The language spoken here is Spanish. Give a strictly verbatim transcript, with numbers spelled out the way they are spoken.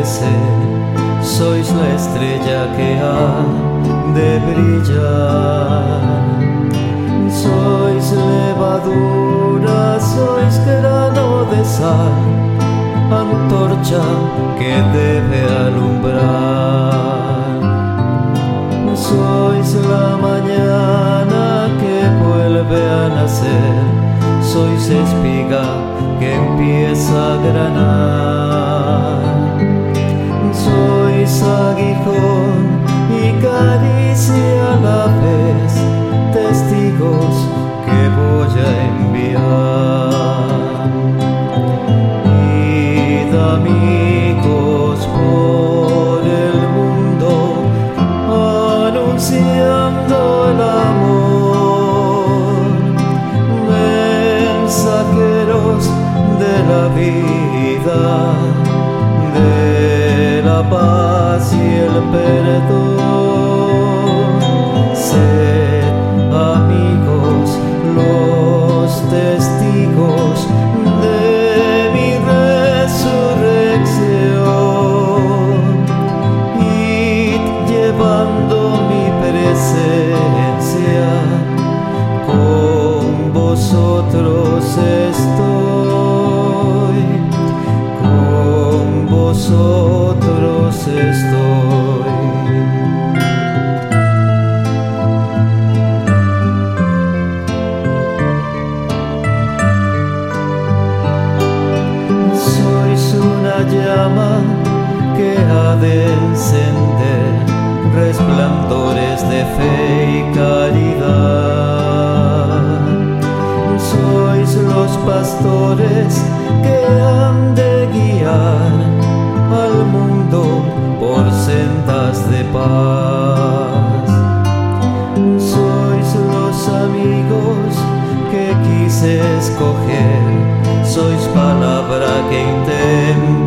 nacer, sois la estrella que ha de brillar. Sois levadura, sois grano de sal, antorcha que debe alumbrar. Sois la mañana que vuelve a nacer, sois espiga que empieza a granar. Sois aguijón y caricia a la vez, testigos que voy a enviar. Id amigos por el mundo, anunciando el amor, mensajeros de la vida, de la paz y el perdón. Sed amigos los testigos de mi resurrección, id llevando mi presencia, con vosotros estoy, con vosotros estoy. Sois una llama que ha de encender resplandores de fe y caridad. Sois los pastores que han de guiar al mundo por sendas de paz. Sois los amigos que quise escoger, sois palabra que intenta